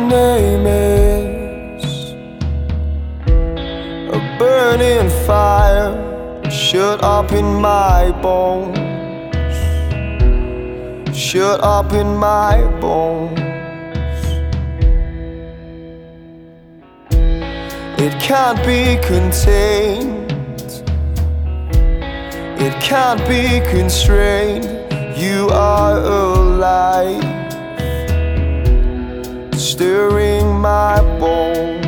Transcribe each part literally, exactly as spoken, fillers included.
name is a burning fire, shut up in my bones, shut up in my bones. It can't be contained, it can't be constrained. You are alive, stirring my bones.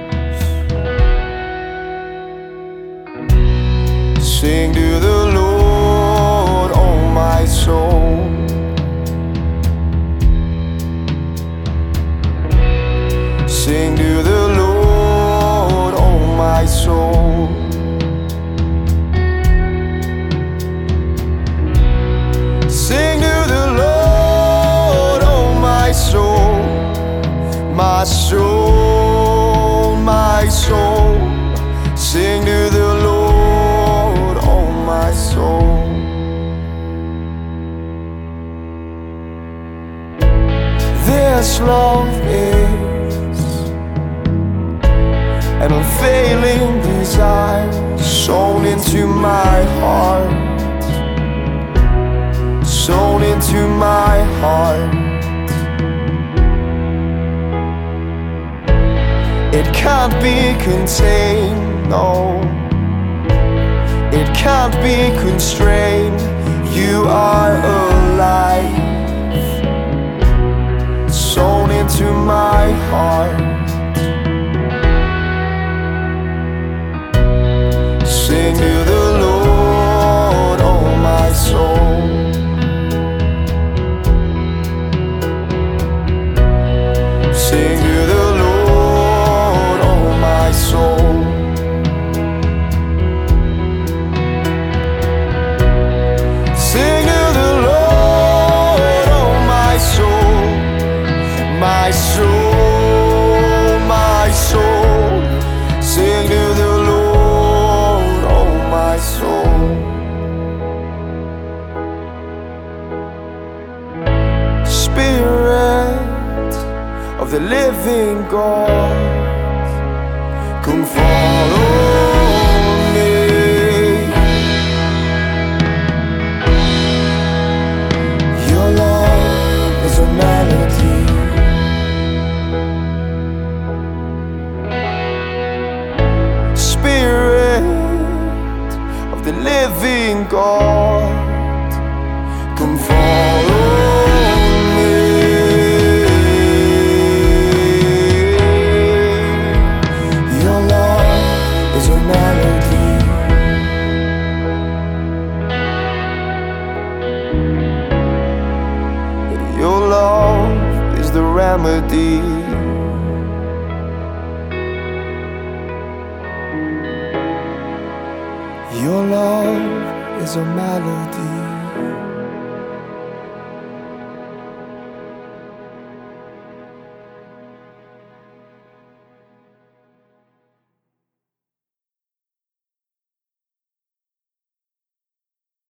Sing to the Lord, oh my soul. Sing to the Lord, oh my soul. Sing to the Lord, oh my soul. My soul, my soul. Sing to the Lord, oh my soul. This love is an unfailing desire sown into my heart, sown into my heart. It can't be contained, no. It can't be constrained. You are alive, sown into my heart. Sing to the Lord, oh my soul. Sing to the Lord, oh my soul. Sing to the Lord, oh my soul. My soul, my soul. Sing to the Lord, oh my soul. Spirit of the living God, come follow me. Your love is a melody, Spirit of the living God, come follow me. Your love is a melody, your love is the remedy. Your love is a melody.